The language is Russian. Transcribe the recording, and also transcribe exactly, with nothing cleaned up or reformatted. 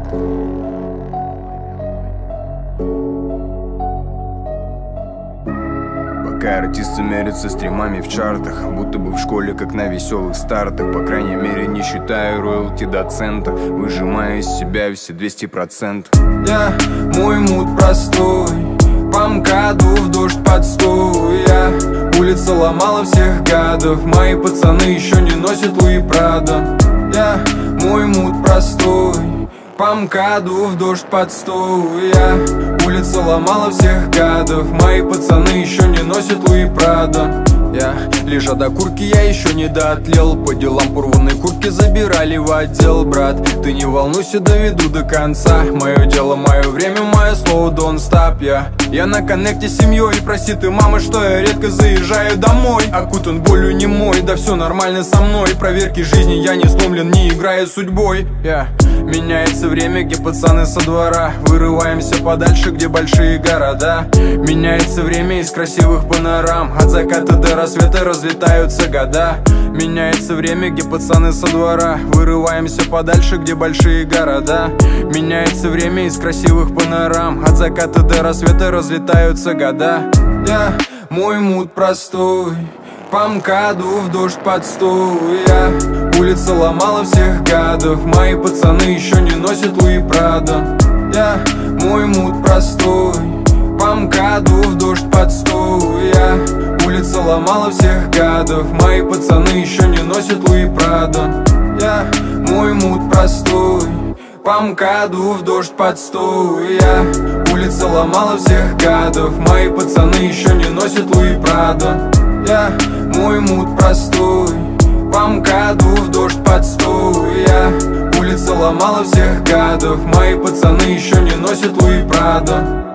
Пока артисты мерятся стримами в чартах, будто бы в школе, как на веселых стартах. По крайней мере, не считаю роялти до цента, выжимая из себя все двести процентов. Я, мой мут простой, по МКАДу в дождь под стой. Я, улица ломала всех гадов, мои пацаны еще не носят Луи Прадо. Я, мой мут простой, по МКАДу в дождь под стой. Я, улица ломала всех гадов, мои пацаны еще не носят Луи Прадо. Я, лежа до курки, я еще не доотлел. По делам порванной куртки забирали в отдел. Брат, ты не волнуйся, доведу до конца. Мое дело, мое время, мое слово, don't stop. Я, я на коннекте с семьей, прости ты, мама, что я редко заезжаю домой. Окутан болью не мой, да все нормально со мной. Проверки жизни, я не сломлен, не играя судьбой. Я, меняется время, где пацаны со двора. Вырываемся подальше, где большие города. Меняется время из красивых панорам. От заката до рассвета разлетаются года. Меняется время, где пацаны со двора. Вырываемся подальше, где большие города. Меняется время из красивых панорам. От заката до рассвета разлетаются года. Я, мой мут простой, по МКАДу в дождь под стой. Я, улица ломала всех гадов, мои пацаны еще не носят Луи Прадо. Я, мой мут простой, по МКАДу в дождь под стой. Я, улица ломала всех гадов, мои пацаны еще не носят Луи Прадо. Я, мой мут простой, по МКАДу в дождь под стой. Я, улица ломала всех гадов, мои пацаны еще не носят Луи Прадо. Я, мой мут простой, по МКАДу в дождь под стой. Я, улица ломала всех гадов, мои пацаны еще не носят Луи Прадо.